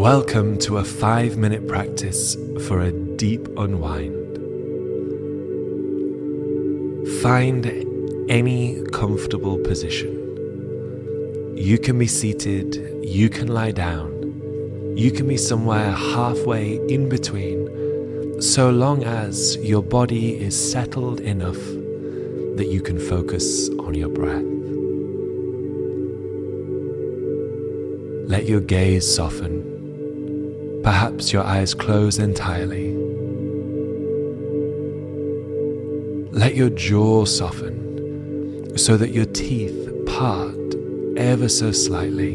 Welcome to a 5-minute practice for a deep unwind. Find any comfortable position. You can be seated, you can lie down, you can be somewhere halfway in between, so long as your body is settled enough that you can focus on your breath. Let your gaze soften. Perhaps your eyes close entirely. Let your jaw soften so that your teeth part ever so slightly.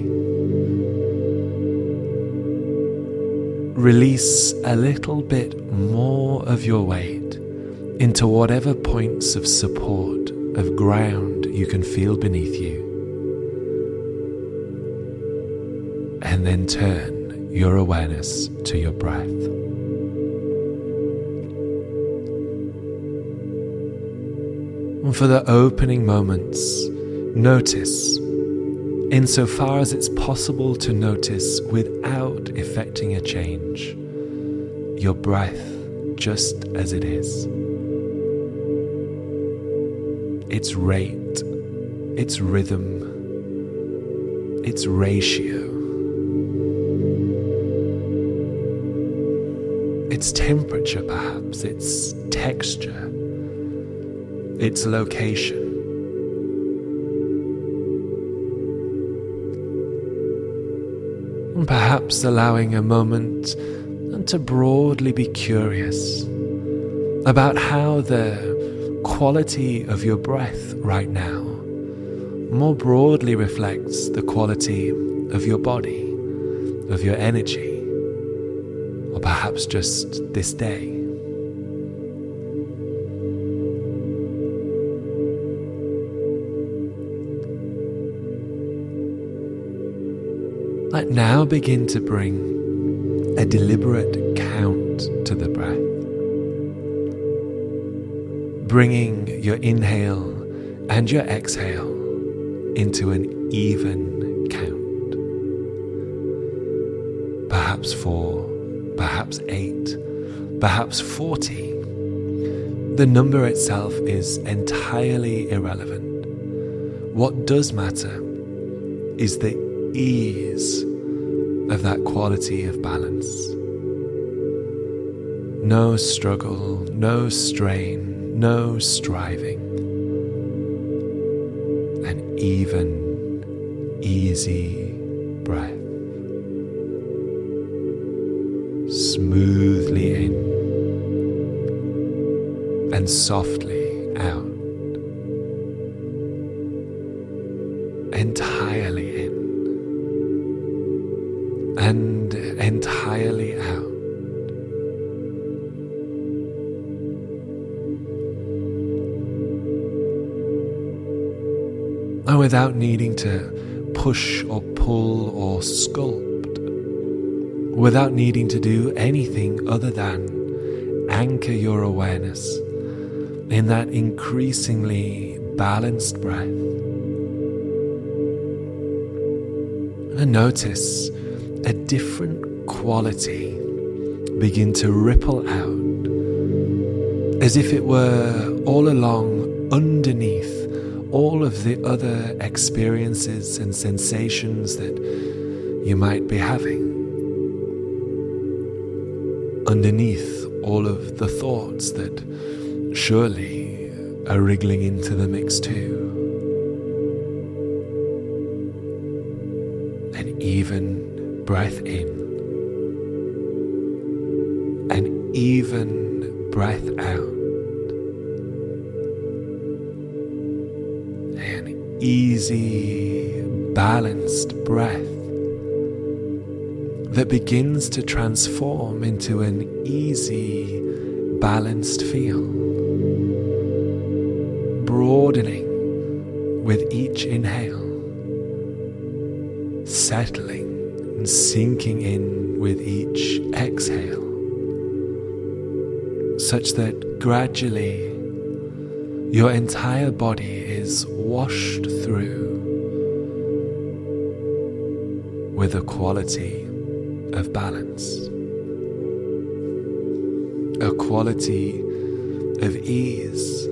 Release a little bit more of your weight into whatever points of support, of ground you can feel beneath you. And then turn your awareness to your breath. And for the opening moments, notice, insofar as it's possible to notice without effecting a change, your breath just as it is. Its rate, its rhythm, its ratio, its temperature perhaps, its texture, its location. And perhaps allowing a moment to broadly be curious about how the quality of your breath right now more broadly reflects the quality of your body, of your energy, or perhaps just this day. Let now begin to bring a deliberate count to the breath, bringing your inhale and your exhale into an even count. Perhaps 4, perhaps 8, perhaps 40. The number itself is entirely irrelevant. What does matter is the ease of that quality of balance. No struggle, no strain, no striving. An even, easy breath. Smoothly in and softly out. Entirely in and entirely out. And without needing to push or pull or sculpt, without needing to do anything other than anchor your awareness in that increasingly balanced breath. And notice a different quality begin to ripple out, as if it were all along underneath all of the other experiences and sensations that you might be having, underneath all of the thoughts that surely are wriggling into the mix too. An even breath in, an even breath out, an easy, balanced breath that begins to transform into an easy, balanced feel, broadening with each inhale, settling and sinking in with each exhale, such that gradually your entire body is washed through with a quality of balance, a quality of ease.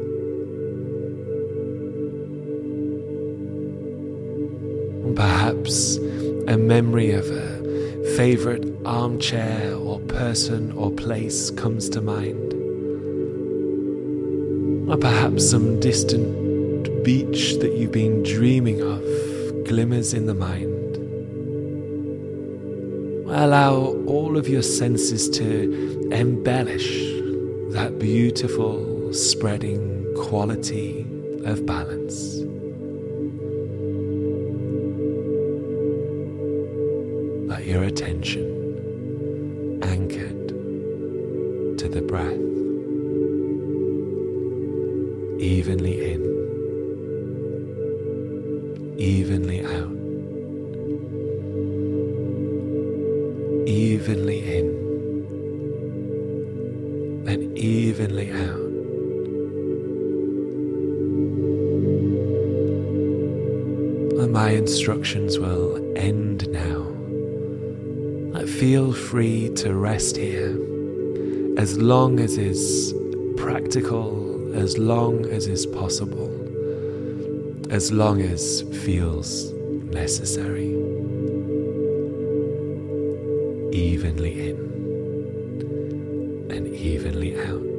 Perhaps a memory of a favorite armchair or person or place comes to mind. Or perhaps some distant beach that you've been dreaming of glimmers in the mind. Allow all of your senses to embellish that beautiful, spreading quality of balance. Let your attention anchored to the breath, evenly in, evenly out, evenly in, and evenly out. And my instructions will end now. Feel free to rest here as long as is practical, as long as is possible, as long as feels necessary. Evenly in and evenly out.